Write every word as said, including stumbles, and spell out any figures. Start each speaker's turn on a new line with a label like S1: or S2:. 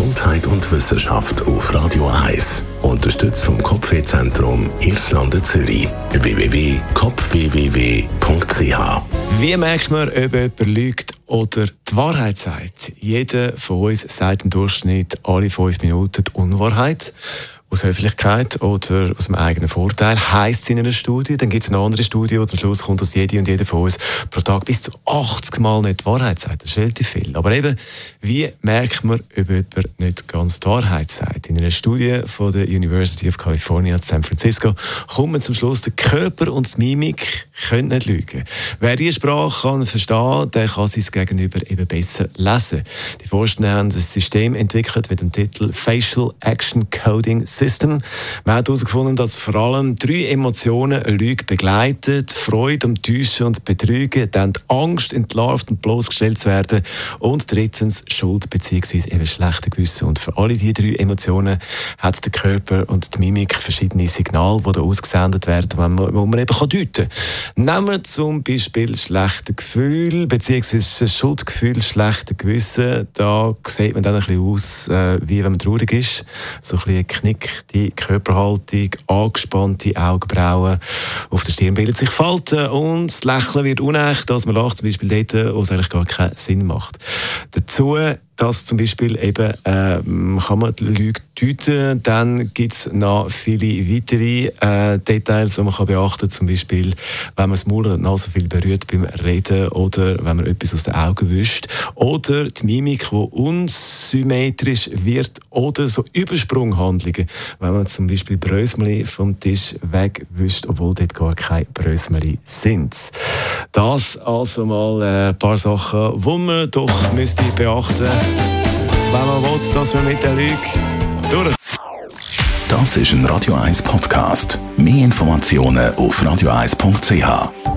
S1: Gesundheit und Wissenschaft auf Radio eins. Unterstützt vom Kopfwehzentrum Irlande Zürich. w w w punkt kopf w w w punkt c h.
S2: Wie merkt man, ob jemand lügt oder die Wahrheit sagt? Jeder von uns sagt im Durchschnitt alle fünf Minuten die Unwahrheit. Aus Höflichkeit oder aus dem eigenen Vorteil, heisst es in einer Studie. Dann gibt es eine andere Studie, wo zum Schluss kommt, dass jede und jeder von uns pro Tag bis zu achtzig Mal nicht die Wahrheit sagt. Das ist relativ viel. Aber eben, wie merkt man, ob jemand nicht ganz die Wahrheit sagt? In einer Studie von der University of California in San Francisco kommt man zum Schluss, der Körper und die Mimik können nicht lügen. Wer diese Sprache kann verstehen, der kann sein Gegenüber eben besser lesen. Die Forscher haben ein System entwickelt mit dem Titel Facial Action Coding System. Man hat herausgefunden, dass vor allem drei Emotionen eine Lüge begleitet: Freude, Enttäuschen und Betrügen, dann die Angst, entlarvt und bloßgestellt zu werden, und drittens Schuld bzw. eben schlechte Gewissen. Und für alle diese drei Emotionen hat der Körper und die Mimik verschiedene Signale, die da ausgesendet werden, die man, man eben deuten kann. Nehmen wir zum Beispiel schlechte Gefühle bzw. Schuldgefühl, schlechte Gewissen. Da sieht man dann ein bisschen aus, äh, wie wenn man traurig ist. So ein bisschen ein Knick, die Körperhaltung, angespannte Augenbrauen, auf der Stirn bildet sich Falten und das Lächeln wird unecht, dass man lacht, zum Beispiel dort, wo es eigentlich gar keinen Sinn macht. Dazu, dass zum Beispiel eben, äh, kann man die Lüge deuten, dann gibt es noch viele weitere äh, Details, die man kann beachten kann. Zum Beispiel, wenn man das Maul und die Nase viel berührt beim Reden oder wenn man etwas aus den Augen wischt. Oder die Mimik, die unsymmetrisch wird, oder so Übersprunghandlungen, wenn man zum Beispiel Brösmeli vom Tisch wegwischt, obwohl dort gar keine Brösmeli sind. Das also mal ein paar Sachen, die man doch müsste beachten müsste, wenn man will, dass man mit der Lüge durch.
S1: Das ist ein Radio eins Podcast. Mehr Informationen auf radio eins punkt c h.